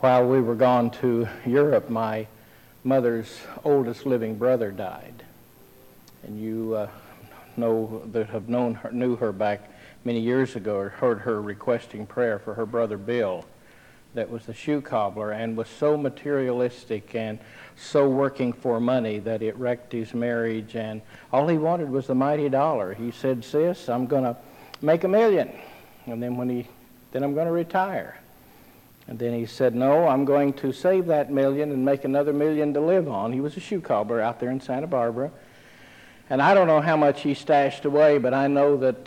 While we were gone to Europe, my mother's oldest living brother died. And you knew her back many years ago, or heard her requesting prayer for her brother Bill, that was the shoe cobbler, and was so materialistic and so working for money that it wrecked his marriage, and all he wanted was the mighty dollar. He said, "Sis, I'm going to make $1 million, and then I'm going to retire." And then he said, "No, I'm going to save that $1 million and make another $1 million to live on." He was a shoe cobbler out there in Santa Barbara. And I don't know how much he stashed away, but I know that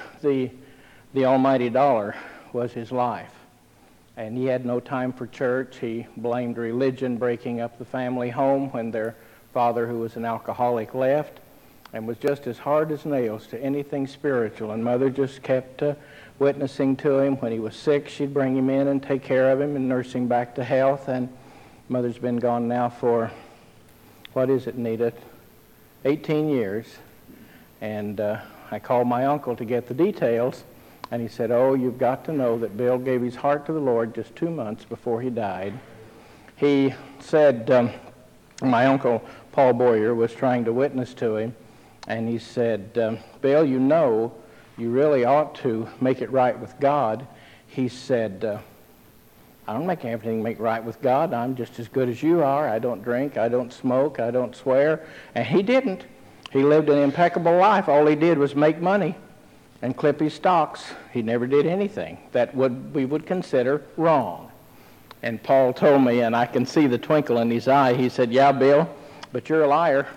the almighty dollar was his life. And he had no time for church. He blamed religion breaking up the family home when their father, who was an alcoholic, left, and was just as hard as nails to anything spiritual. And Mother just kept witnessing to him. When he was sick, she'd bring him in and take care of him and nurse him back to health. And Mother's been gone now for, what is it, Nita? 18 years. And I called my uncle to get the details, and he said, "Oh, you've got to know that Bill gave his heart to the Lord just 2 months before he died." He said, my uncle, Paul Boyer, was trying to witness to him, and he said, "Bill, you really ought to make it right with God." He said, "I don't make everything make right with God. I'm just as good as you are. I don't drink, I don't smoke, I don't swear." And he didn't. He lived an impeccable life. All he did was make money and clip his stocks. He never did anything that we would consider wrong. And Paul told me, and I can see the twinkle in his eye, he said, "Yeah, Bill, but you're a liar.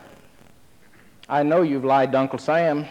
I know you've lied to Uncle Sam,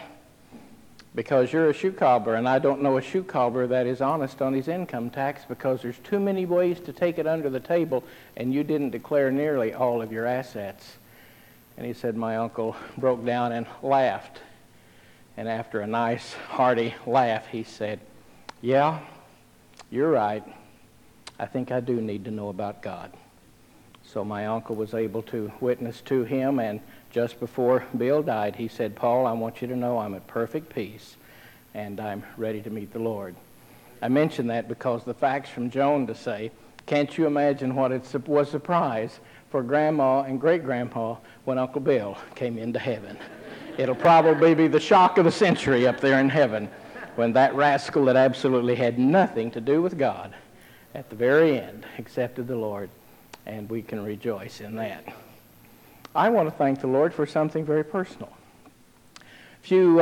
because you're a shoe cobbler, and I don't know a shoe cobbler that is honest on his income tax, because there's too many ways to take it under the table, and you didn't declare nearly all of your assets." And he said my uncle broke down and laughed. And after a nice, hearty laugh, he said, "Yeah, you're right. I think I do need to know about God." So my uncle was able to witness to him, and just before Bill died, he said, "Paul, I want you to know I'm at perfect peace, and I'm ready to meet the Lord." I mention that because the facts from Joan to say, can't you imagine what it was a surprise for Grandma and Great-Grandpa when Uncle Bill came into heaven. It'll probably be the shock of the century up there in heaven when that rascal that absolutely had nothing to do with God at the very end accepted the Lord, and we can rejoice in that. I want to thank the Lord for something very personal. A few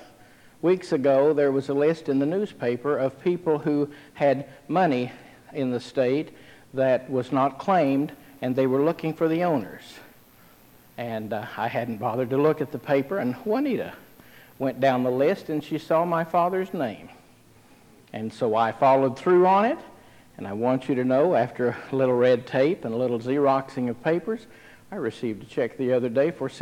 weeks ago, there was a list in the newspaper of people who had money in the state that was not claimed, and they were looking for the owners. And I hadn't bothered to look at the paper, and Juanita went down the list, and she saw my father's name. And so I followed through on it, and I want you to know, after a little red tape and a little Xeroxing of papers, I received a check the other day for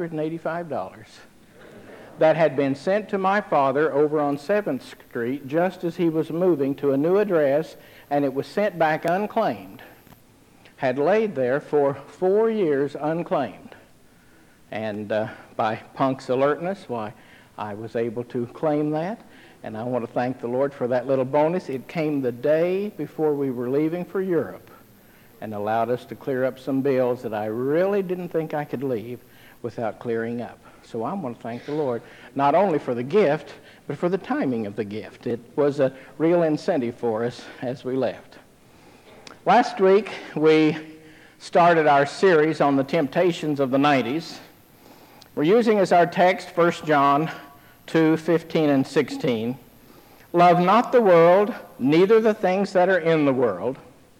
$685. That had been sent to my father over on 7th Street just as he was moving to a new address, and it was sent back unclaimed. Had laid there for 4 years unclaimed. And by Punk's alertness, why, I was able to claim that, and I want to thank the Lord for that little bonus. It came the day before we were leaving for Europe and allowed us to clear up some bills that I really didn't think I could leave without clearing up. So I want to thank the Lord, not only for the gift, but for the timing of the gift. It was a real incentive for us as we left. Last week, we started our series on the temptations of the 90s. We're using as our text 1 John 2:15 and 16. Love not the world, neither the things that are in the world.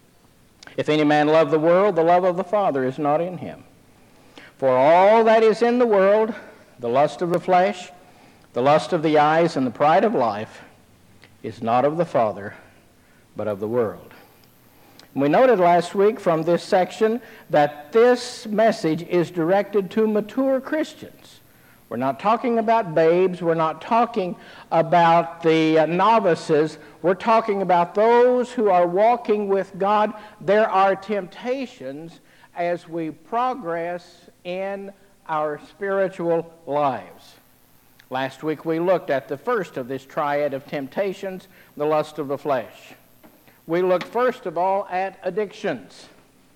If any man love the world, the love of the Father is not in him. For all that is in the world, the lust of the flesh, the lust of the eyes, and the pride of life, is not of the Father, but of the world. And we noted last week from this section that this message is directed to mature Christians. We're not talking about babes. We're not talking about the novices. We're talking about those who are walking with God. There are temptations as we progress in our spiritual lives. Last week we looked at the first of this triad of temptations, the lust of the flesh. We looked first of all at addictions.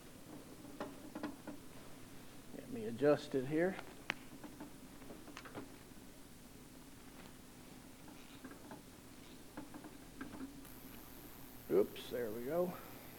Let me adjust it here. Oops, there we go.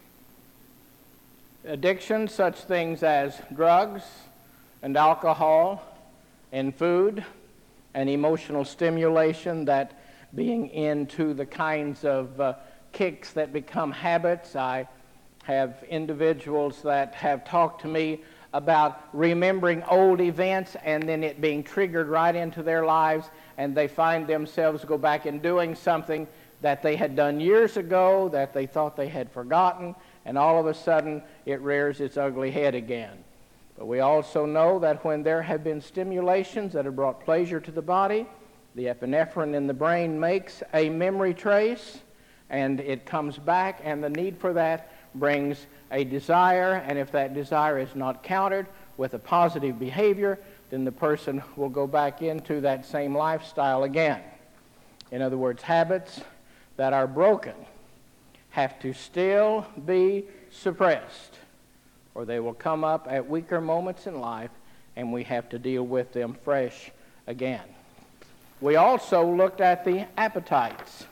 Addiction, such things as drugs and alcohol and food and emotional stimulation, that being into the kinds of kicks that become habits. I have individuals that have talked to me about remembering old events and then it being triggered right into their lives, and they find themselves go back and doing something that they had done years ago that they thought they had forgotten, and all of a sudden it rears its ugly head again. But we also know that when there have been stimulations that have brought pleasure to the body, the epinephrine in the brain makes a memory trace, and it comes back, and the need for that brings a desire, and if that desire is not countered with a positive behavior, then the person will go back into that same lifestyle again. In other words, habits that are broken have to still be suppressed, or they will come up at weaker moments in life, and we have to deal with them fresh again. We also looked at the appetites,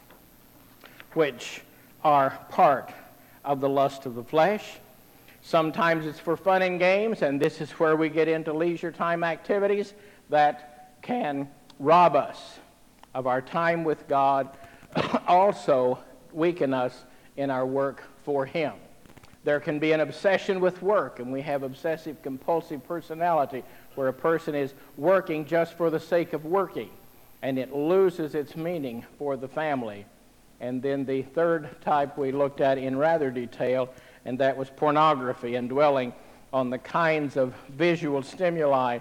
which are part of the lust of the flesh. Sometimes it's for fun and games, and this is where we get into leisure time activities that can rob us of our time with God, also weaken us in our work for Him. There can be an obsession with work, and we have obsessive compulsive personality, where a person is working just for the sake of working, and it loses its meaning for the family. And then the third type we looked at in rather detail, and that was pornography, and dwelling on the kinds of visual stimuli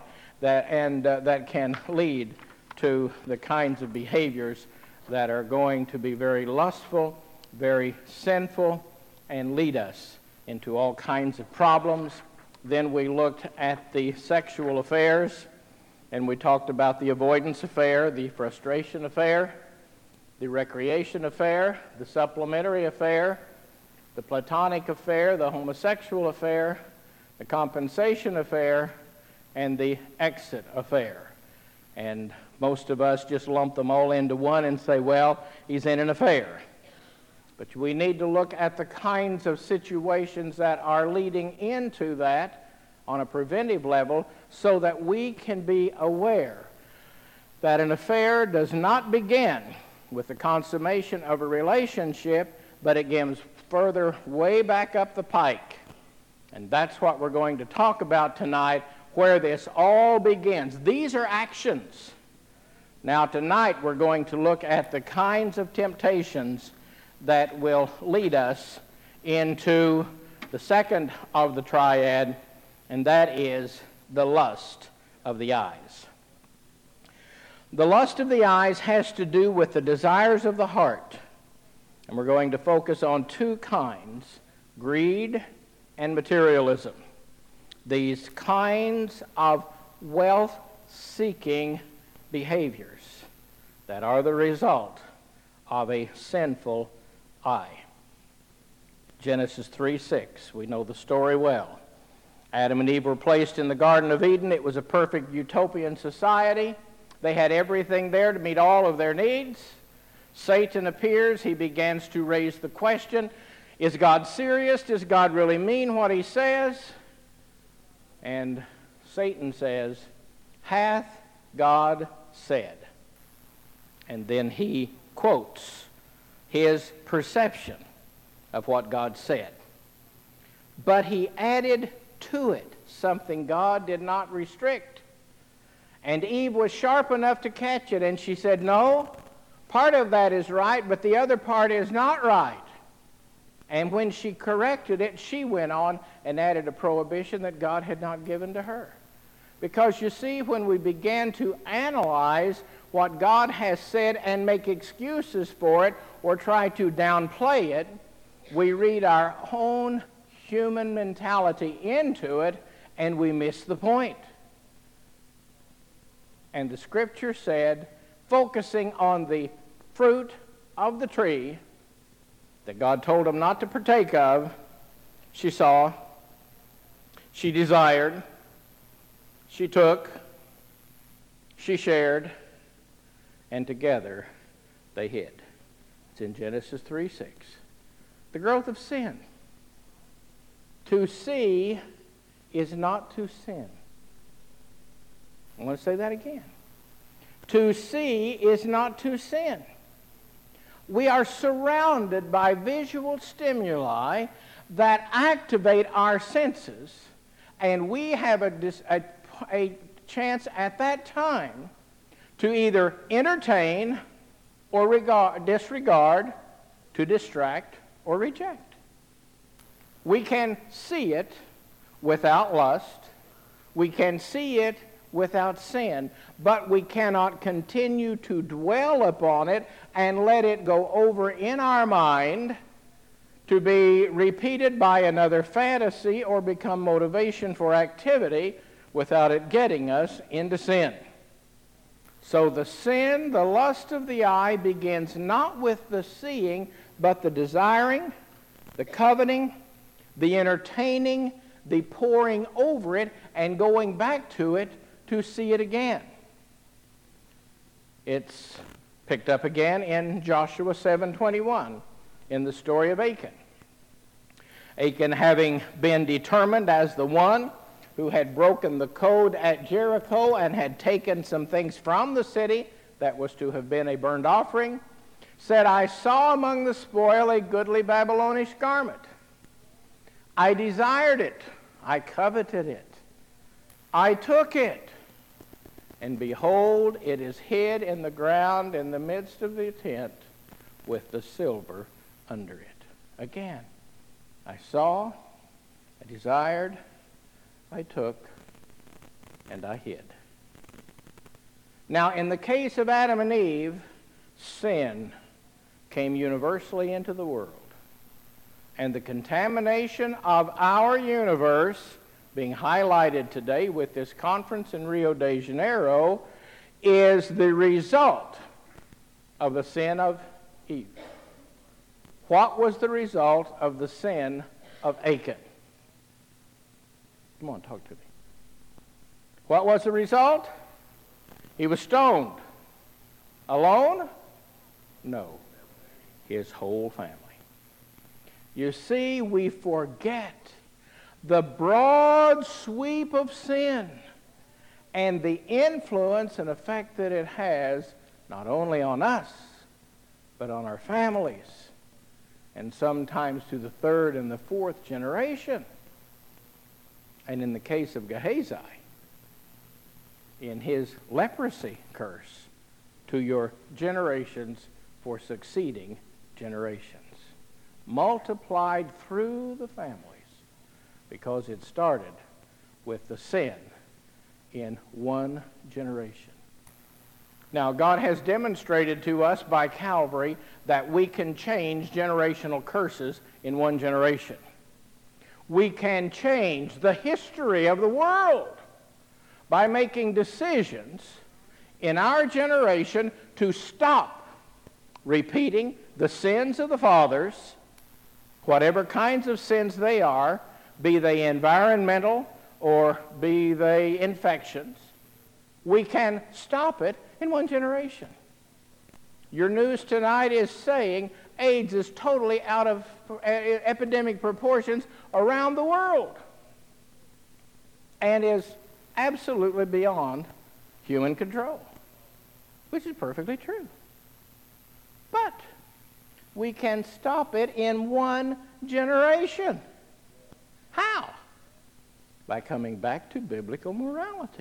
that can lead to the kinds of behaviors that are going to be very lustful, very sinful, and lead us into all kinds of problems. Then we looked at the sexual affairs, and we talked about the avoidance affair, the frustration affair, the recreation affair, the supplementary affair, the platonic affair, the homosexual affair, the compensation affair, and the exit affair. And most of us just lump them all into one and say, well, he's in an affair. But we need to look at the kinds of situations that are leading into that on a preventive level, so that we can be aware that an affair does not begin with the consummation of a relationship, but it comes further way back up the pike. And that's what we're going to talk about tonight, where this all begins. These are actions. Now tonight we're going to look at the kinds of temptations that will lead us into the second of the triad, and that is the lust of the eyes. The lust of the eyes has to do with the desires of the heart, and we're going to focus on two kinds, greed and materialism. These kinds of wealth-seeking behaviors that are the result of a sinful eye. Genesis 3:6, we know the story well. Adam and Eve were placed in the Garden of Eden. It was a perfect utopian society. They had everything there to meet all of their needs. Satan appears. He begins to raise the question, is God serious? Does God really mean what he says? And Satan says, hath God said? And then he quotes his perception of what God said. But he added to it something God did not restrict. And Eve was sharp enough to catch it, and she said, no, part of that is right, but the other part is not right. And when she corrected it, she went on and added a prohibition that God had not given to her. Because you see, when we began to analyze what God has said and make excuses for it or try to downplay it, we read our own human mentality into it, and we miss the point. And the Scripture said, focusing on the fruit of the tree, that God told them not to partake of, she saw, she desired, she took, she shared, and together they hid. It's in Genesis 3:6. The growth of sin. To see is not to sin. I want to say that again. To see is not to sin. We are surrounded by visual stimuli that activate our senses, and we have a chance at that time to either entertain or disregard, to distract or reject. We can see it without lust. We can see it without sin, but we cannot continue to dwell upon it and let it go over in our mind to be repeated by another fantasy or become motivation for activity without it getting us into sin. So the sin, the lust of the eye, begins not with the seeing, but the desiring, the coveting, the entertaining, the poring over it, and going back to it to see it again. It's picked up again in Joshua 7:21 in the story of Achan. Achan, having been determined as the one who had broken the code at Jericho and had taken some things from the city that was to have been a burnt offering, said, I saw among the spoil a goodly Babylonish garment. I desired it. I coveted it. I took it. And behold, it is hid in the ground in the midst of the tent with the silver under it. Again, I saw, I desired, I took, and I hid. Now, in the case of Adam and Eve, sin came universally into the world. And the contamination of our universe, being highlighted today with this conference in Rio de Janeiro, is the result of the sin of Eve. What was the result of the sin of Achan? Come on, talk to me. What was the result? He was stoned. Alone? No. His whole family. You see, we forget the broad sweep of sin and the influence and effect that it has not only on us, but on our families, and sometimes to the third and the fourth generation. And in the case of Gehazi, in his leprosy curse, to your generations for succeeding generations, multiplied through the families, because it started with the sin in one generation. Now, God has demonstrated to us by Calvary that we can change generational curses in one generation. We can change the history of the world by making decisions in our generation to stop repeating the sins of the fathers, whatever kinds of sins they are, be they environmental or be they infections. We can stop it in one generation. Your news tonight is saying AIDS is totally out of epidemic proportions around the world and is absolutely beyond human control, which is perfectly true. But we can stop it in one generation. How? By coming back to biblical morality.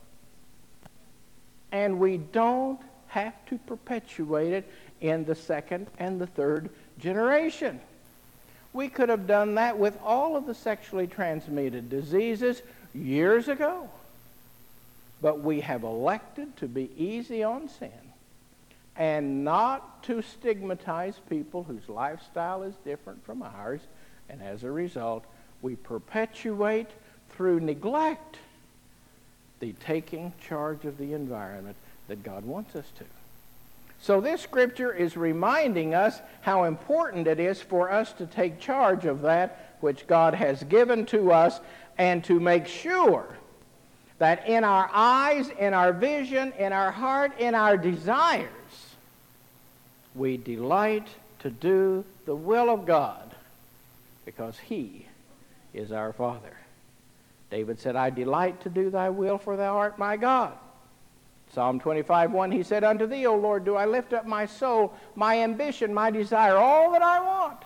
And we don't have to perpetuate it in the second and the third generation. We could have done that with all of the sexually transmitted diseases years ago. But we have elected to be easy on sin and not to stigmatize people whose lifestyle is different from ours. And as a result, we perpetuate through neglect the taking charge of the environment that God wants us to. So this scripture is reminding us how important it is for us to take charge of that which God has given to us, and to make sure that in our eyes, in our vision, in our heart, in our desires, we delight to do the will of God, because He is our Father. David said, I delight to do thy will, for thou art my God. Psalm 25:1, he said, unto thee, O Lord, do I lift up my soul, my ambition, my desire, all that I want.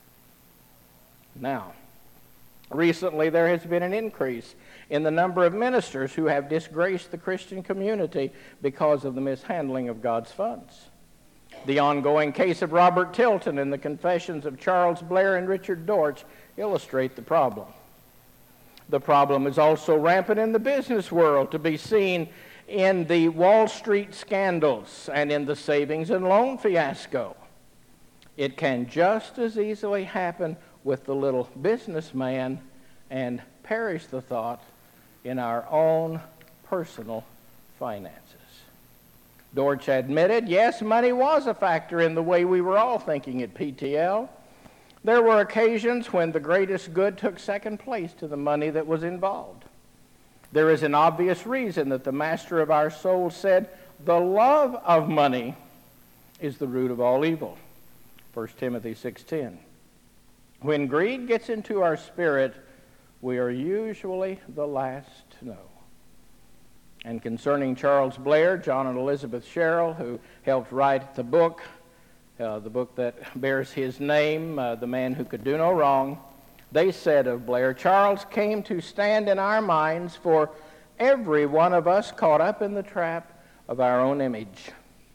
Now, recently there has been an increase in the number of ministers who have disgraced the Christian community because of the mishandling of God's funds. The ongoing case of Robert Tilton and the confessions of Charles Blair and Richard Dortch illustrate the problem. The problem is also rampant in the business world, to be seen in the Wall Street scandals and in the savings and loan fiasco. It can just as easily happen with the little businessman and perish the thought in our own personal finances. Dortch admitted, yes, money was a factor in the way we were all thinking at PTL. There were occasions when the greatest good took second place to the money that was involved. There is an obvious reason that the master of our souls said, the love of money is the root of all evil. 1 Timothy 6:10. When greed gets into our spirit, we are usually the last to know. And concerning Charles Blair, John and Elizabeth Sherrill, who helped write the book that bears his name, The Man Who Could Do No Wrong, they said of Blair, Charles came to stand in our minds for every one of us caught up in the trap of our own image,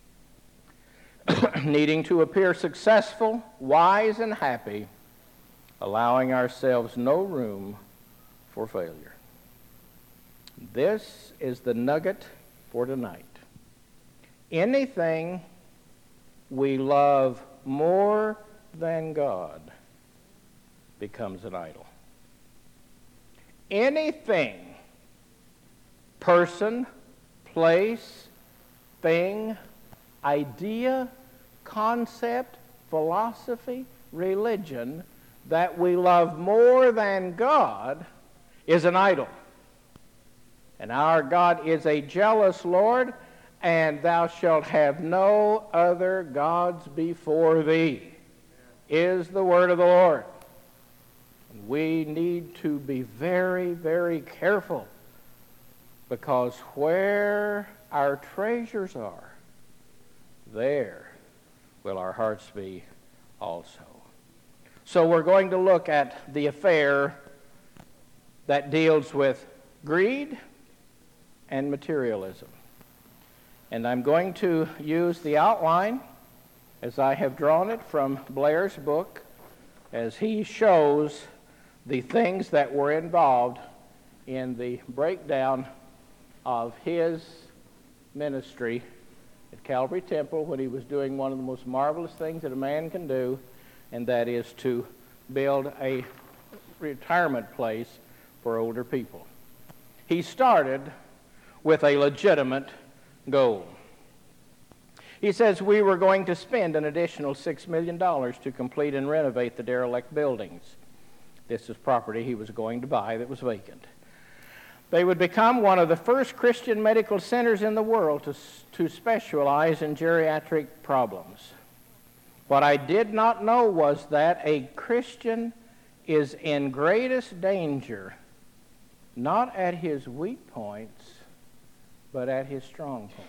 needing to appear successful, wise, and happy, allowing ourselves no room for failure. This is the nugget for tonight. Anything we love more than God becomes an idol. Anything, person, place, thing, idea, concept, philosophy, religion that we love more than God is an idol. And our God is a jealous Lord, and thou shalt have no other gods before thee, is the word of the Lord. And we need to be very, very careful, because where our treasures are, there will our hearts be also. So we're going to look at the affair that deals with greed and materialism. And I'm going to use the outline as I have drawn it from Blair's book, as he shows the things that were involved in the breakdown of his ministry at Calvary Temple when he was doing one of the most marvelous things that a man can do, and that is to build a retirement place for older people. He started with a legitimate goal. He says we were going to spend an additional $6 million to complete and renovate the derelict buildings. This is property he was going to buy that was vacant. They would become one of the first Christian medical centers in the world to specialize in geriatric problems. What I did not know was that a Christian is in greatest danger, not at his weak points, but at his strong points.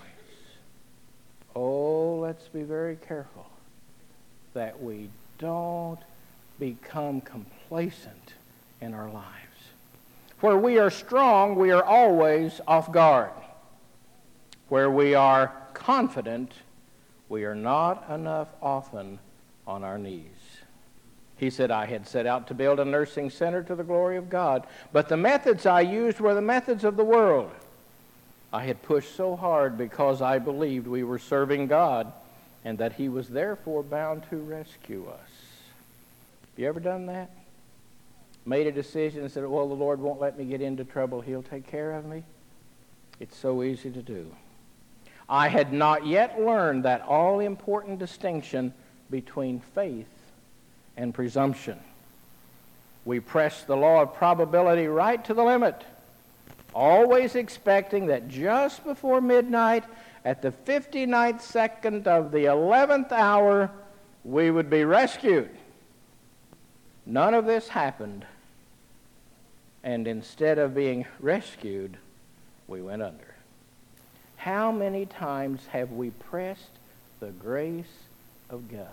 Oh, let's be very careful that we don't become complacent in our lives. Where we are strong, we are always off guard. Where we are confident, we are not enough often on our knees. He said, I had set out to build a nursing center to the glory of God, but the methods I used were the methods of the world. I had pushed so hard because I believed we were serving God and that He was therefore bound to rescue us. Have you ever done that? Made a decision and said, well, the Lord won't let me get into trouble. He'll take care of me. It's so easy to do. I had not yet learned that all-important distinction between faith and presumption. We pressed the law of probability right to the limit, always expecting that just before midnight, at the 59th second of the 11th hour, we would be rescued. None of this happened, and instead of being rescued, we went under. How many times have we pressed the grace of God?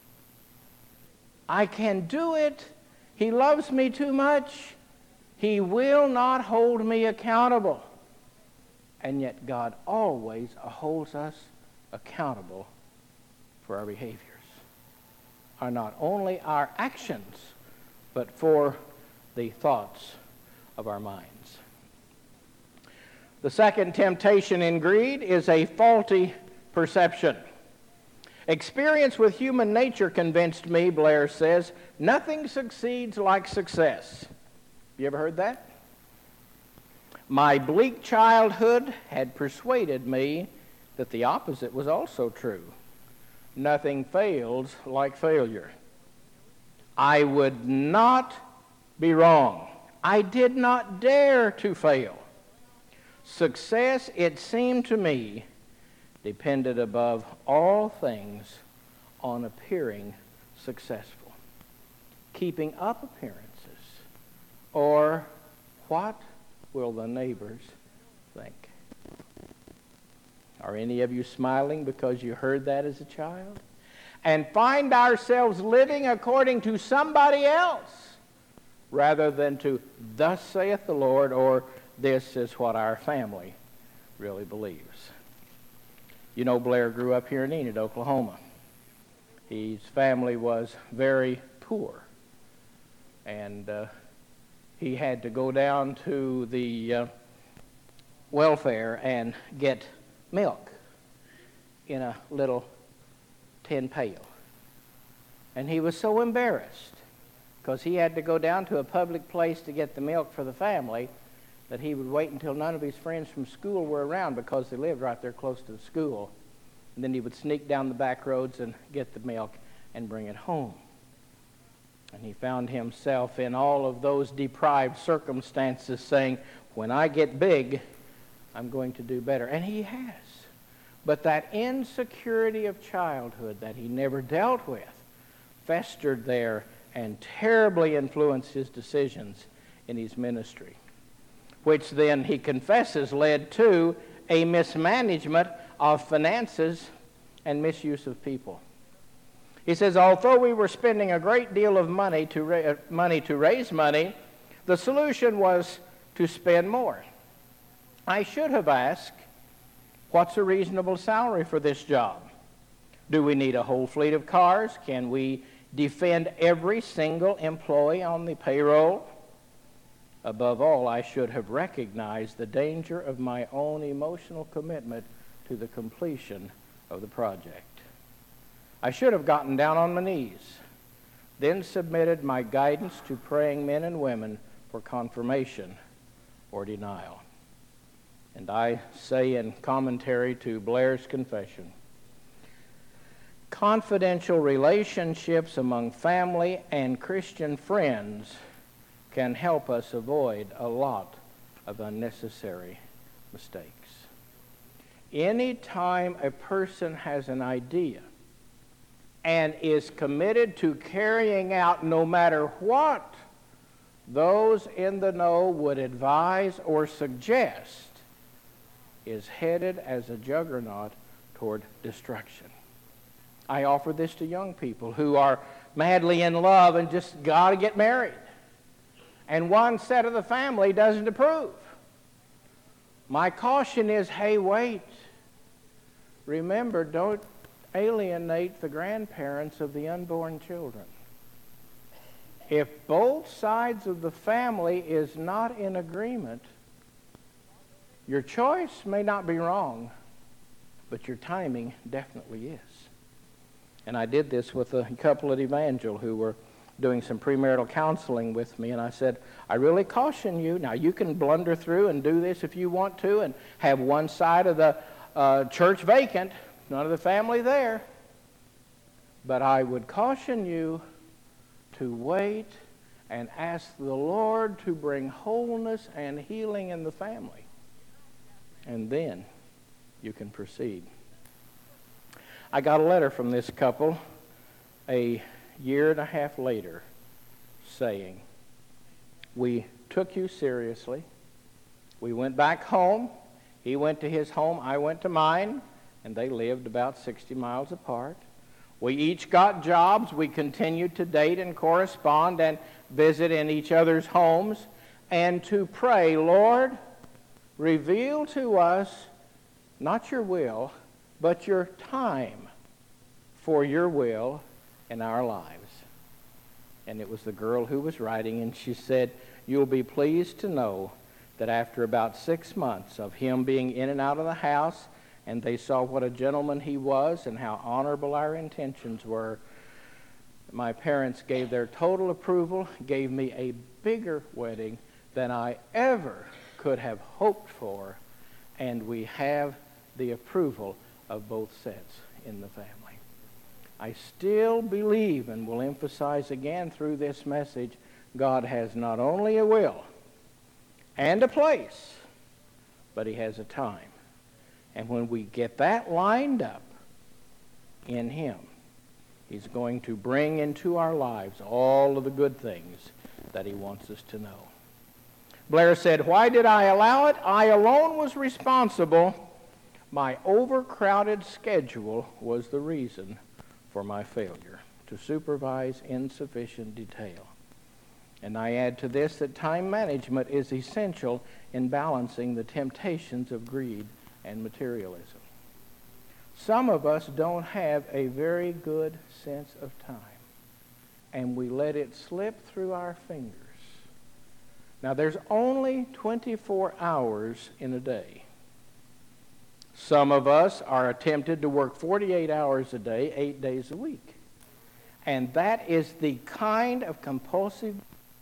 I can do it. He loves me too much. He will not hold me accountable. And yet God always holds us accountable for our behaviors. Are not only our actions, but for the thoughts of our minds. The second temptation in greed is a faulty perception. Experience with human nature convinced me, Blair says, nothing succeeds like success. You ever heard that? My bleak childhood had persuaded me that the opposite was also true. Nothing fails like failure. I would not be wrong. I did not dare to fail. Success, it seemed to me, depended above all things on appearing successful, keeping up appearances, or what will the neighbors think? Are any of you smiling because you heard that as a child? And find ourselves living according to somebody else rather than to thus saith the Lord, or this is what our family really believes. You know, Blair grew up here in Enid, Oklahoma. His family was very poor, and he had to go down to the welfare and get milk in a little tin pail. And he was so embarrassed because he had to go down to a public place to get the milk for the family that he would wait until none of his friends from school were around because they lived right there close to the school. And then he would sneak down the back roads and get the milk and bring it home. And he found himself in all of those deprived circumstances saying, when I get big, I'm going to do better. And he has. But that insecurity of childhood that he never dealt with festered there and terribly influenced his decisions in his ministry, which then he confesses led to a mismanagement of finances and misuse of people. He says, although we were spending a great deal of money to raise money, the solution was to spend more. I should have asked, what's a reasonable salary for this job? Do we need a whole fleet of cars? Can we defend every single employee on the payroll? Above all, I should have recognized the danger of my own emotional commitment to the completion of the project. I should have gotten down on my knees, then submitted my guidance to praying men and women for confirmation or denial. And I say in commentary to Blair's confession, confidential relationships among family and Christian friends can help us avoid a lot of unnecessary mistakes. Anytime a person has an idea and is committed to carrying out no matter what those in the know would advise or suggest, is headed as a juggernaut toward destruction. I offer this to young people who are madly in love and just got to get married. And one set of the family doesn't approve. My caution is, hey, wait. Remember, don't alienate the grandparents of the unborn children. If both sides of the family is not in agreement, your choice may not be wrong, but your timing definitely is. And I did this with a couple at Evangel who were doing some premarital counseling with me, and I said, I really caution you. Now, you can blunder through and do this if you want to and have one side of the church vacant, none of the family there. But I would caution you to wait and ask the Lord to bring wholeness and healing in the family. And then you can proceed. I got a letter from this couple a year and a half later saying, we took you seriously. We went back home. He went to his home, I went to mine, and they lived about 60 miles apart. We each got jobs. We continued to date and correspond and visit in each other's homes and to pray, Lord, reveal to us not your will, but your time for your will in our lives. And it was the girl who was writing, and she said, you'll be pleased to know that after about 6 months of him being in and out of the house, and they saw what a gentleman he was and how honorable our intentions were, my parents gave their total approval, gave me a bigger wedding than I ever could have hoped for, and we have the approval of both sets in the family. I still believe, and will emphasize again through this message, God has not only a will and a place, but he has a time. And when we get that lined up in him, he's going to bring into our lives all of the good things that he wants us to know. Blair said, why did I allow it? I alone was responsible. My overcrowded schedule was the reason for my failure to supervise insufficient detail. And I add to this that time management is essential in balancing the temptations of greed and materialism. Some of us don't have a very good sense of time, and we let it slip through our fingers. Now, there's only 24 hours in a day. Some of us are tempted to work 48 hours a day, 8 days a week. And that is the kind of compulsive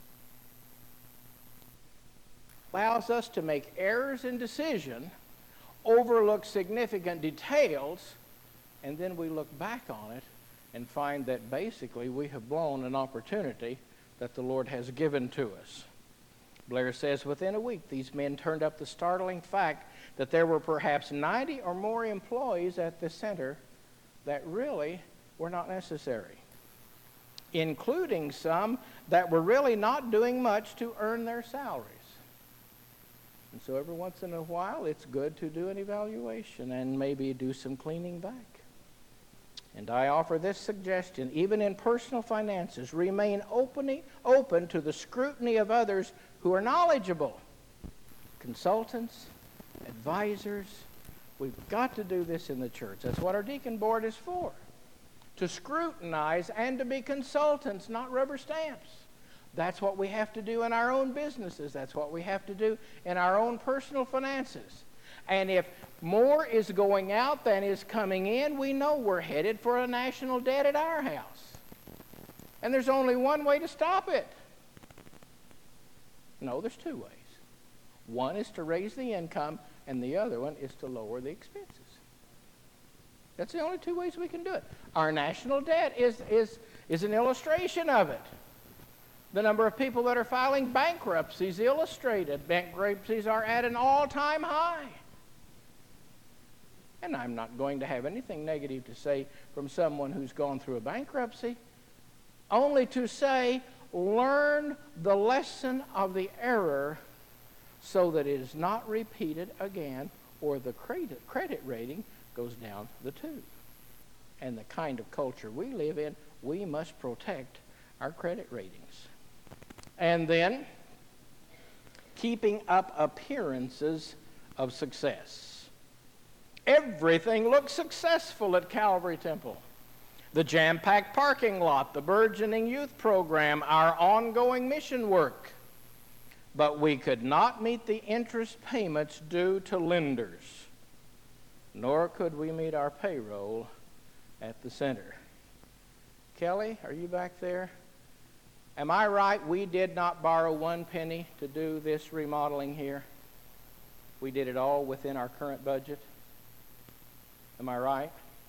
allows us to make errors in decision, overlook significant details, and then we look back on it and find that basically we have blown an opportunity that the Lord has given to us. Blair says, within a week, these men turned up the startling fact that there were perhaps 90 or more employees at the center that really were not necessary, including some that were really not doing much to earn their salaries. And so every once in a while, it's good to do an evaluation and maybe do some cleaning back. And I offer this suggestion, even in personal finances, remain open to the scrutiny of others who are knowledgeable. Consultants, advisors, we've got to do this in the church. That's what our deacon board is for. To scrutinize and to be consultants, not rubber stamps. That's what we have to do in our own businesses. That's what we have to do in our own personal finances. And if more is going out than is coming in, we know we're headed for a national debt at our house. And there's only one way to stop it. No, there's two ways. One is to raise the income, and the other one is to lower the expenses. That's the only two ways we can do it. Our national debt is an illustration of it. The number of people that are filing bankruptcies illustrated. Bankruptcies are at an all-time high. And I'm not going to have anything negative to say from someone who's gone through a bankruptcy, only to say, learn the lesson of the error so that it is not repeated again, or the credit rating goes down the tube. And the kind of culture we live in, we must protect our credit ratings. And then, keeping up appearances of success. Everything looks successful at Calvary Temple. The jam-packed parking lot, the burgeoning youth program, our ongoing mission work. But we could not meet the interest payments due to lenders, nor could we meet our payroll at the center. Kelly, are you back there? Am I right? We did not borrow one penny to do this remodeling here. We did it all within our current budget. Am I right?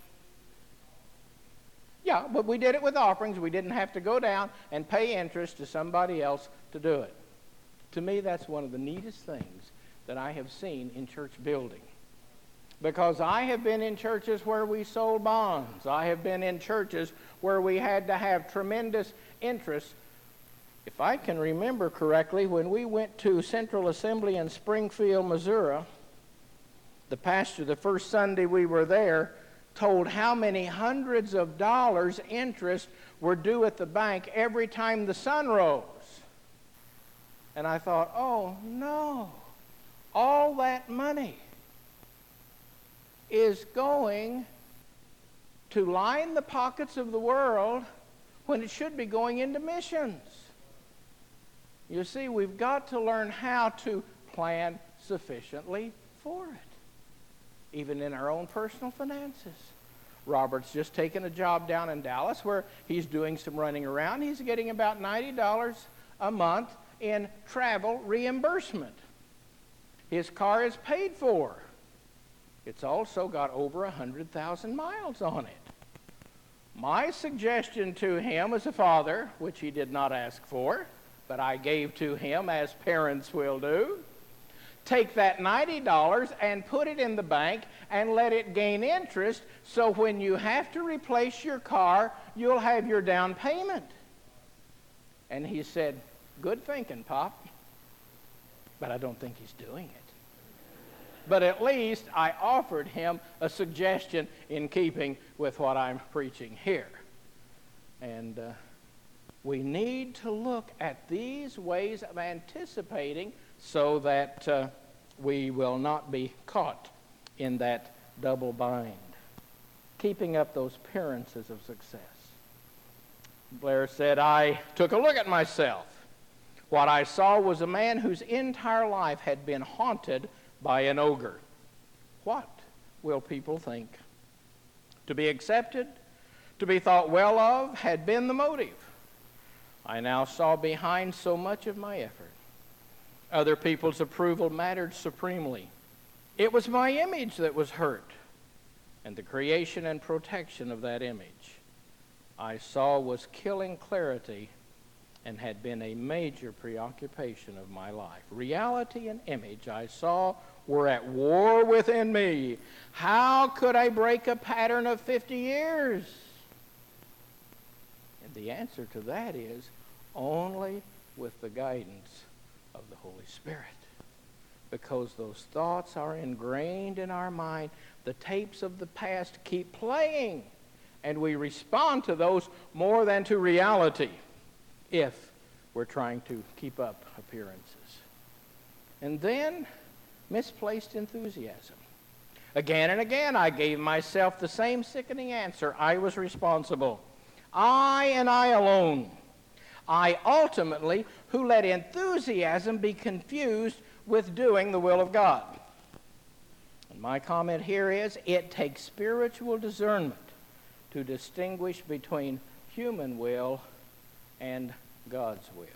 Yeah, but we did it with offerings. We didn't have to go down and pay interest to somebody else to do it. To me, that's one of the neatest things that I have seen in church building. Because I have been in churches where we sold bonds. I have been in churches where we had to have tremendous interest. If I can remember correctly, when we went to Central Assembly in Springfield, Missouri, the pastor, the first Sunday we were there, told how many hundreds of dollars interest were due at the bank every time the sun rose. And I thought, oh no, all that money is going to line the pockets of the world when it should be going into missions. You see, we've got to learn how to plan sufficiently for it, even in our own personal finances. Robert's just taken a job down in Dallas where he's doing some running around. He's getting about $90 a month in travel reimbursement. His car is paid for. It's also got over 100,000 miles on it. My suggestion to him as a father, which he did not ask for, but I gave to him as parents will do, take that $90 and put it in the bank and let it gain interest, so when you have to replace your car, you'll have your down payment. And he said, good thinking, Pop. But I don't think he's doing it. But at least I offered him a suggestion in keeping with what I'm preaching here. And we need to look at these ways of anticipating so that we will not be caught in that double bind. Keeping up those appearances of success. Blair said, I took a look at myself. What I saw was a man whose entire life had been haunted by an ogre. What will people think? To be accepted, to be thought well of, had been the motive. I now saw behind so much of my effort. Other people's approval mattered supremely. It was my image that was hurt, and the creation and protection of that image I saw was killing clarity and had been a major preoccupation of my life. Reality and image I saw were at war within me. How could I break a pattern of 50 years? And the answer to that is only with the guidance of the Holy Spirit. Because those thoughts are ingrained in our mind. The tapes of the past keep playing, and we respond to those more than to reality if we're trying to keep up appearances. And then, misplaced enthusiasm. Again and again, I gave myself the same sickening answer. I was responsible. I and I alone. I ultimately, who let enthusiasm be confused with doing the will of God. And my comment here is, it takes spiritual discernment to distinguish between human will and God's will.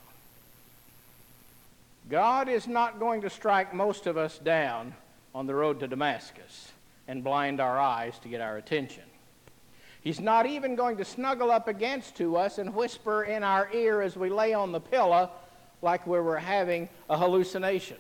God is not going to strike most of us down on the road to Damascus and blind our eyes to get our attention. He's not even going to snuggle up against to us and whisper in our ear as we lay on the pillow like we were having a hallucination.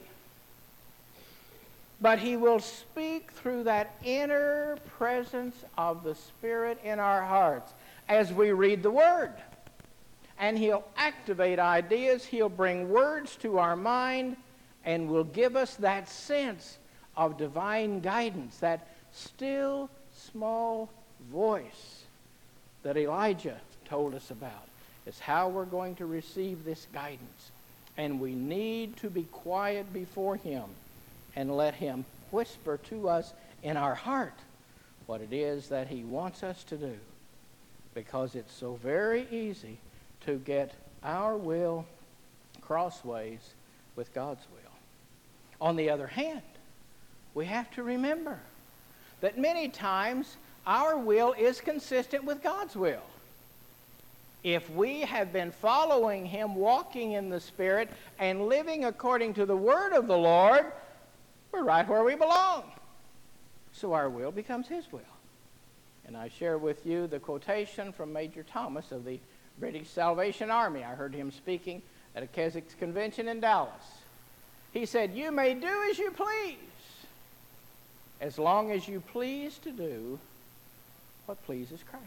But he will speak through that inner presence of the Spirit in our hearts as we read the Word. And he'll activate ideas, he'll bring words to our mind, and will give us that sense of divine guidance, that still small voice that Elijah told us about. Is how we're going to receive this guidance. And we need to be quiet before him and let him whisper to us in our heart what it is that he wants us to do. Because it's so very easy to get our will crossways with God's will. On the other hand, we have to remember that many times our will is consistent with God's will. If we have been following him, walking in the Spirit, and living according to the word of the Lord, we're right where we belong. So our will becomes his will. And I share with you the quotation from Major Thomas of the British Salvation Army. I heard him speaking at a Keswick's convention in Dallas. He said, "You may do as you please, as long as you please to do what pleases Christ."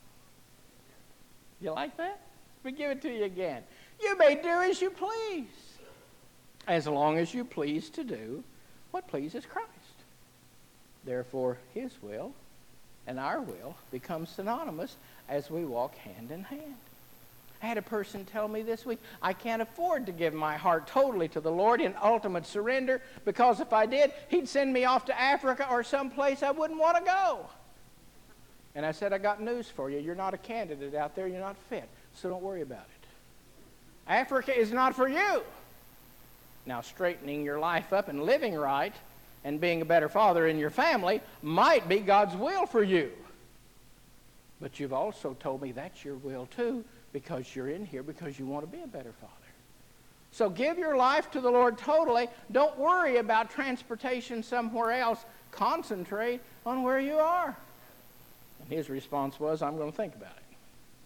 You like that? Let me give it to you again. You may do as you please, as long as you please to do what pleases Christ. Therefore, His will and our will become synonymous as we walk hand in hand. I had a person tell me this week, I can't afford to give my heart totally to the Lord in ultimate surrender, because if I did, He'd send me off to Africa or someplace I wouldn't want to go. And I said, I got news for you. You're not a candidate out there. You're not fit. So don't worry about it. Africa is not for you. Now, straightening your life up and living right and being a better father in your family might be God's will for you. But you've also told me that's your will too, because you're in here because you want to be a better father. So give your life to the Lord totally. Don't worry about transportation somewhere else. Concentrate on where you are. And his response was, I'm going to think about it.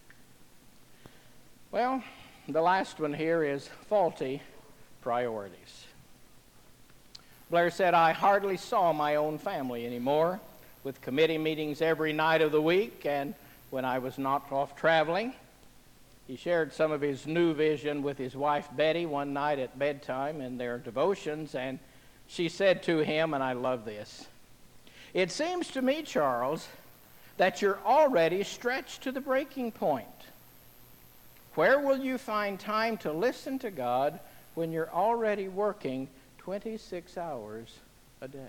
Well, the last one here is faulty priorities. Blair said, I hardly saw my own family anymore, with committee meetings every night of the week and when I was not off traveling. He shared some of his new vision with his wife Betty one night at bedtime in their devotions, and she said to him, and I love this, "It seems to me, Charles, that you're already stretched to the breaking point. Where will you find time to listen to God when you're already working 26 hours a day?"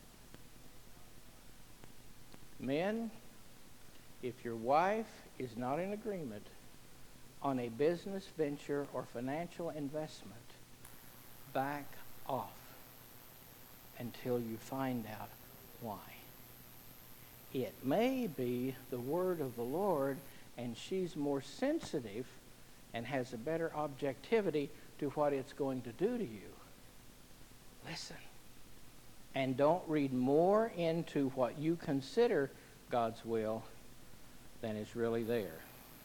Men, if your wife is not in agreement on a business venture or financial investment, back off until you find out why. It may be the word of the Lord, and she's more sensitive and has a better objectivity to what it's going to do to you. Listen. And don't read more into what you consider God's will than is really there.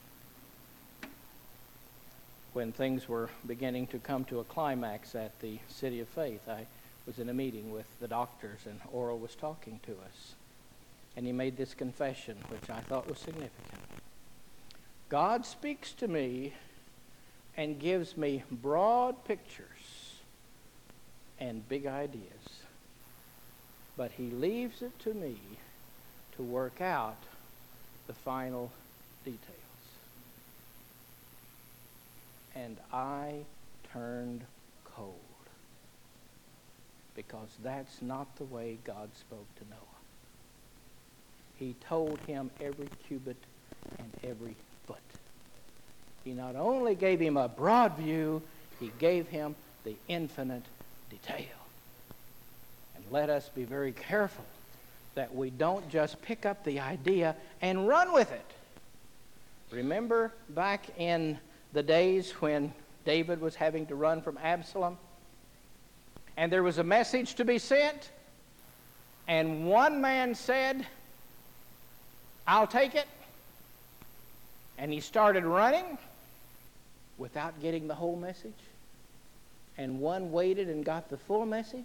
When things were beginning to come to a climax at the City of Faith, I was in a meeting with the doctors, and Oral was talking to us. And he made this confession, which I thought was significant. God speaks to me and gives me broad pictures and big ideas, but He leaves it to me to work out the final details. And I turned cold, because that's not the way God spoke to Noah. He told him every cubit and every foot. He not only gave him a broad view, He gave him the infinite detail. And let us be very careful that we don't just pick up the idea and run with it. Remember back in the days when David was having to run from Absalom, and there was a message to be sent, and one man said, I'll take it, and he started running without getting the whole message, and one waited and got the full message.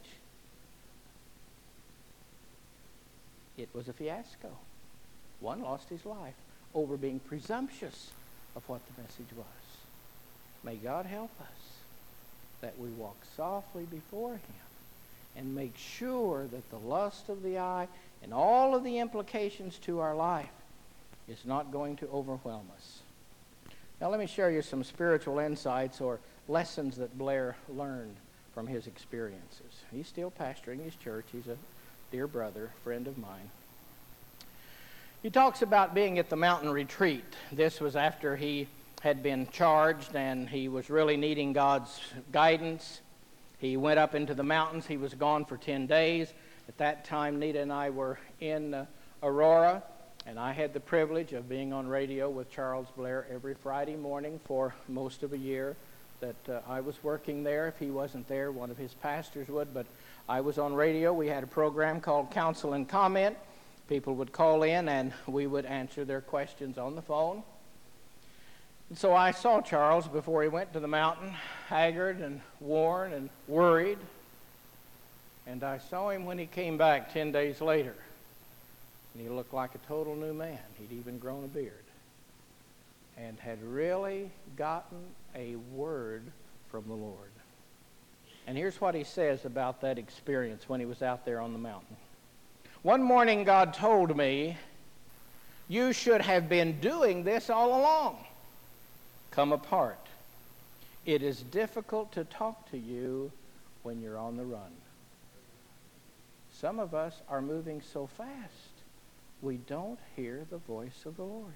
It was a fiasco. One lost his life over being presumptuous of what the message was. May God help us that we walk softly before Him and make sure that the lust of the eye and all of the implications to our life is not going to overwhelm us. Now let me share you some spiritual insights or lessons that Blair learned from his experiences. He's still pastoring his church. He's a dear brother, friend of mine. He talks about being at the mountain retreat. This was after he had been charged and he was really needing God's guidance. He went up into the mountains. He was gone for 10 days. At that time, Nita and I were in Aurora, and I had the privilege of being on radio with Charles Blair every Friday morning for most of a year that I was working there. If he wasn't there, one of his pastors would, but I was on radio. We had a program called Counsel and Comment, People would call in and we would answer their questions on the phone. And so I saw Charles before he went to the mountain, haggard and worn and worried. And I saw him when he came back 10 days later. And he looked like a total new man. He'd even grown a beard. And had really gotten a word from the Lord. And here's what he says about that experience when he was out there on the mountain. One morning God told me, "You should have been doing this all along. Come apart. It is difficult to talk to you when you're on the run." Some of us are moving so fast, we don't hear the voice of the Lord.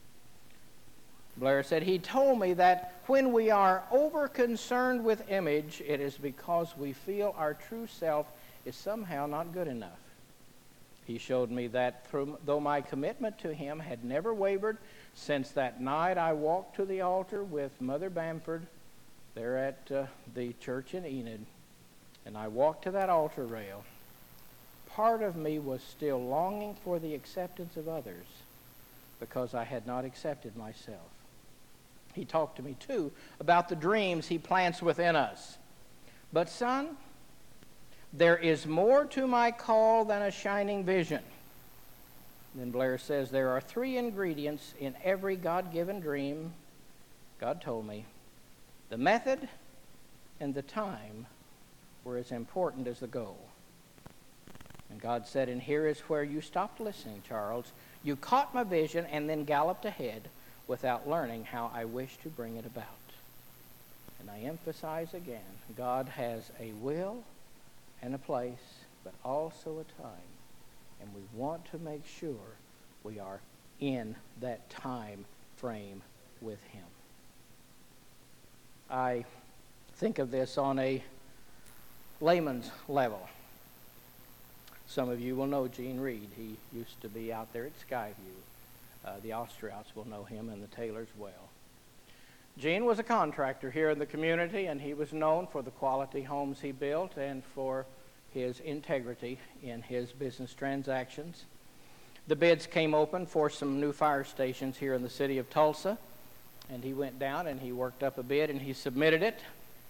Blair said, "He told me that when we are over-concerned with image, it is because we feel our true self is somehow not good enough. He showed me that though my commitment to him had never wavered since that night I walked to the altar with Mother Bamford there at the church in Enid, and I walked to that altar rail, part of me was still longing for the acceptance of others because I had not accepted myself." He talked to me, too, about the dreams he plants within us. "But, son, there is more to my call than a shining vision." Then Blair says, "There are 3 ingredients in every God-given dream," God told me. "The method and the time were as important as the goal." And God said, "And here is where you stopped listening, Charles. You caught my vision and then galloped ahead without learning how I wish to bring it about." And I emphasize again, God has a will and a place, but also a time. And we want to make sure we are in that time frame with him. I think of this on a layman's level. Some of you will know Gene Reed. He used to be out there at Skyview. The Ostrouts will know him and the Taylors well. Gene was a contractor here in the community, and he was known for the quality homes he built and for his integrity in his business transactions. The bids came open for some new fire stations here in the city of Tulsa, and he went down and he worked up a bid and he submitted it.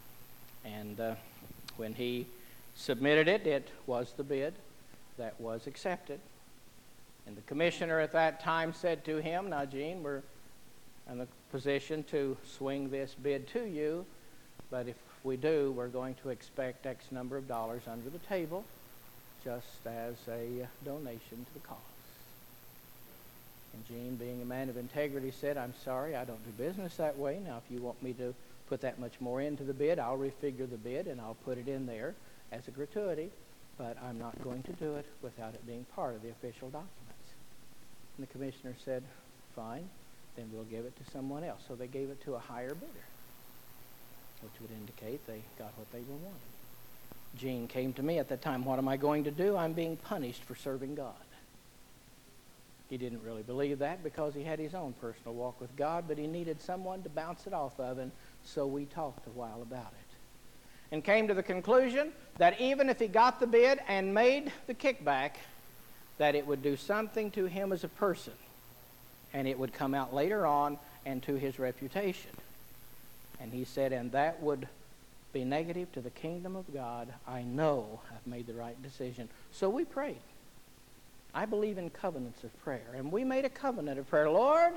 And when he submitted it, it was the bid that was accepted. And the commissioner at that time said to him, "Now, Gene, we're in a position to swing this bid to you, but if we do, we're going to expect X number of dollars under the table, just as a donation to the cause." And Gene, being a man of integrity, said, "I'm sorry, I don't do business that way. Now, if you want me to put that much more into the bid, I'll refigure the bid and I'll put it in there as a gratuity, but I'm not going to do it without it being part of the official documents." And the commissioner said, "Fine, then we'll give it to someone else." So they gave it to a higher bidder, which would indicate they got what they were wanting. Gene came to me at that time, "What am I going to do? I'm being punished for serving God." He didn't really believe that because he had his own personal walk with God, but he needed someone to bounce it off of, and so we talked a while about it. And came to the conclusion that even if he got the bid and made the kickback, that it would do something to him as a person, and it would come out later on and to his reputation. And he said, "And that would be negative to the kingdom of God. I know I've made the right decision." So we prayed. I believe in covenants of prayer, and we made a covenant of prayer. "Lord,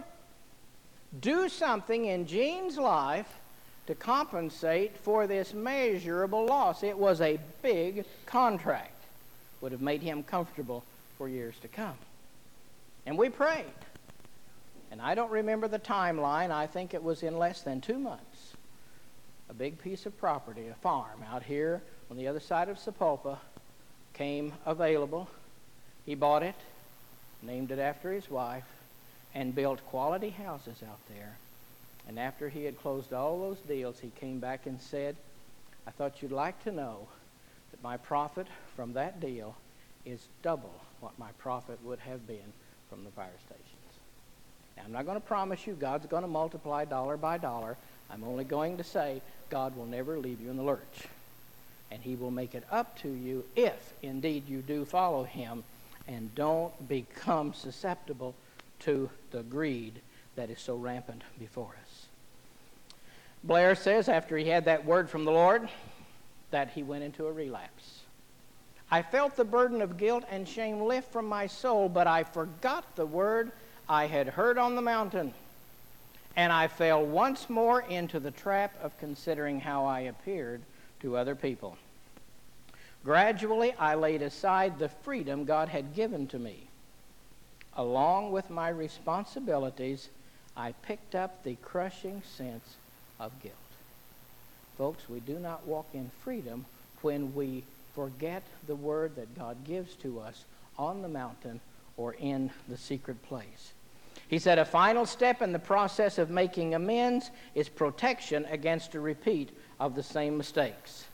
do something in Gene's life to compensate for this measurable loss." It was a big contract. Would have made him comfortable for years to come. And we prayed. And I don't remember the timeline. I think it was in less than 2 months. A big piece of property, a farm out here on the other side of Sapulpa, came available. He bought it, named it after his wife, and built quality houses out there. And after he had closed all those deals, he came back and said, "I thought you'd like to know that my profit from that deal is double what my profit would have been from the fire stations." Now, I'm not going to promise you God's going to multiply dollar by dollar. I'm only going to say God will never leave you in the lurch. And he will make it up to you if, indeed, you do follow him and don't become susceptible to the greed that is so rampant before us. Blair says after he had that word from the Lord that he went into a relapse. I felt the burden of guilt and shame lift from my soul, but I forgot the word I had heard on the mountain. And I fell once more into the trap of considering how I appeared to other people. Gradually, I laid aside the freedom God had given to me. Along with my responsibilities, I picked up the crushing sense of guilt. Folks, we do not walk in freedom when we forget the word that God gives to us on the mountain or in the secret place. He said a final step in the process of making amends is protection against a repeat of the same mistakes.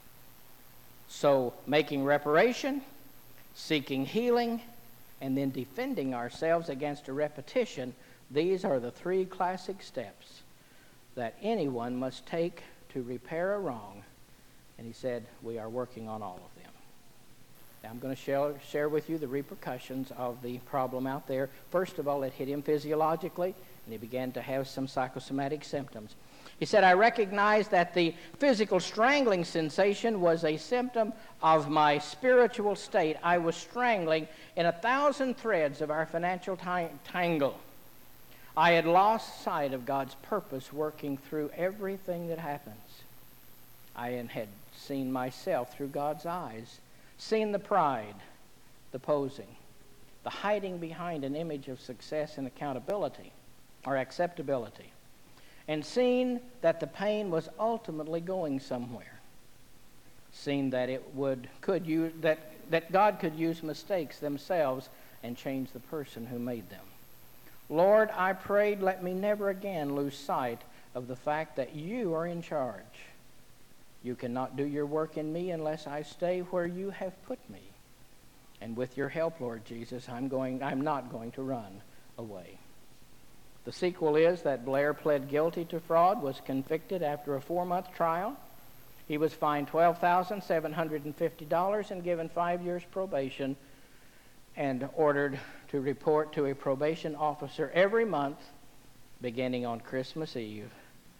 So making reparation, seeking healing, and then defending ourselves against a repetition, these are the three classic steps that anyone must take to repair a wrong. And he said, we are working on all of them. Now I'm going to share with you the repercussions of the problem out there. First of all, it hit him physiologically, and he began to have some psychosomatic symptoms. He said, I recognized that the physical strangling sensation was a symptom of my spiritual state. I was strangling in 1,000 threads of our financial tangle. I had lost sight of God's purpose working through everything that happens. I had seen myself through God's eyes, seen the pride, the posing, the hiding behind an image of success and accountability or acceptability, and seen that the pain was ultimately going somewhere. Seen that that God could use mistakes themselves and change the person who made them. Lord, I prayed, let me never again lose sight of the fact that you are in charge. You cannot do your work in me unless I stay where you have put me. And with your help, Lord Jesus, I'm not going to run away. The sequel is that Blair pled guilty to fraud, was convicted after a 4-month trial. He was fined $12,750 and given 5 years probation and ordered to report to a probation officer every month beginning on Christmas Eve,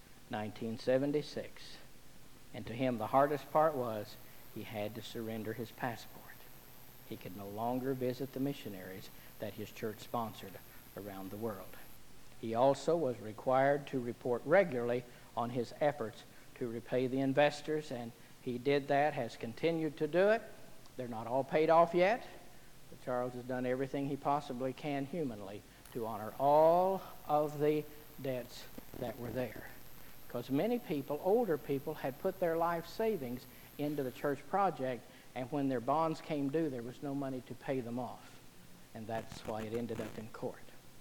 1976. And to him, the hardest part was he had to surrender his passport. He could no longer visit the missionaries that his church sponsored around the world. He also was required to report regularly on his efforts to repay the investors, and he did that, has continued to do it. They're not all paid off yet, but Charles has done everything he possibly can humanly to honor all of the debts that were there. Because many people, older people, had put their life savings into the church project, and when their bonds came due, there was no money to pay them off. And that's why it ended up in court.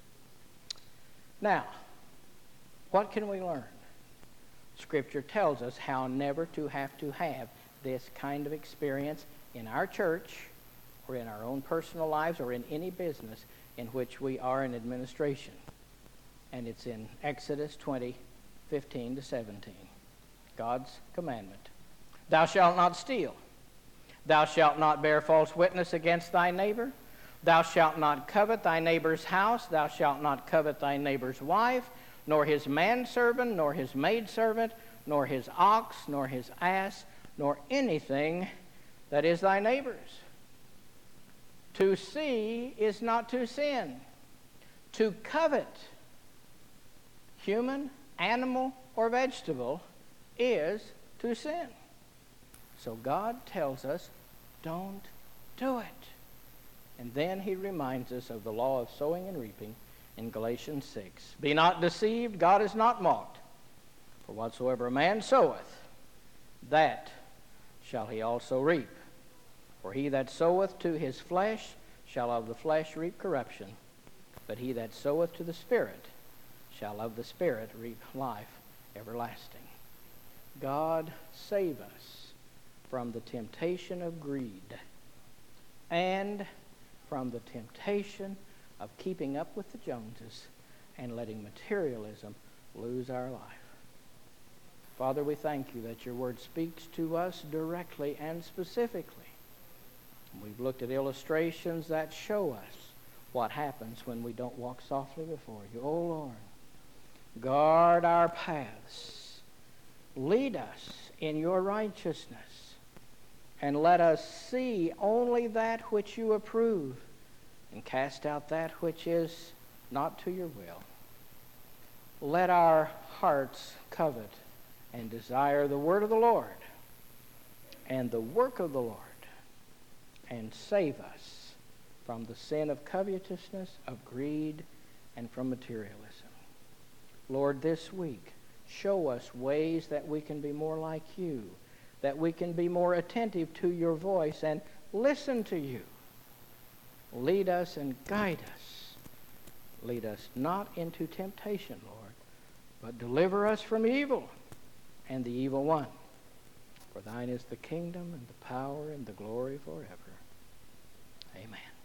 Now, what can we learn? Scripture tells us how never to have this kind of experience in our church or in our own personal lives or in any business in which we are in administration. And it's in Exodus 20:15-17. God's commandment. Thou shalt not steal. Thou shalt not bear false witness against thy neighbor. Thou shalt not covet thy neighbor's house. Thou shalt not covet thy neighbor's wife, nor his manservant, nor his maidservant, nor his ox, nor his ass, nor anything that is thy neighbor's. To see is not to sin. To covet, human, animal, or vegetable, is to sin. So God tells us, don't do it. And then he reminds us of the law of sowing and reaping in Galatians 6. Be not deceived, God is not mocked. For whatsoever a man soweth, that shall he also reap. For he that soweth to his flesh shall of the flesh reap corruption. But he that soweth to the Spirit shall of the Spirit reap life everlasting. God save us from the temptation of greed and from the temptation of keeping up with the Joneses and letting materialism lose our life. Father, we thank you that your word speaks to us directly and specifically We've looked at illustrations that show us what happens when we don't walk softly before you. Oh, Lord, guard our paths. Lead us in your righteousness, and let us see only that which you approve, and cast out that which is not to your will. Let our hearts covet and desire the word of the Lord and the work of the Lord, and save us from the sin of covetousness, of greed, and from materialism. Lord, this week, show us ways that we can be more like you, that we can be more attentive to your voice and listen to you. Lead us and guide us. Lead us not into temptation, Lord, but deliver us from evil and the evil one. For thine is the kingdom and the power and the glory forever. Amen.